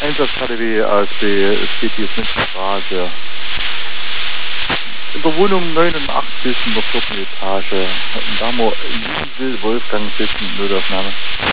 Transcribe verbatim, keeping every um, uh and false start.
Einsatzkarte W A S B, es geht hier jetzt Münchner Straße. In der Wohnung neunundachtzig in der vierten Etage. Und da haben wir Liesel Wolfgang sitzen, Notaufnahme.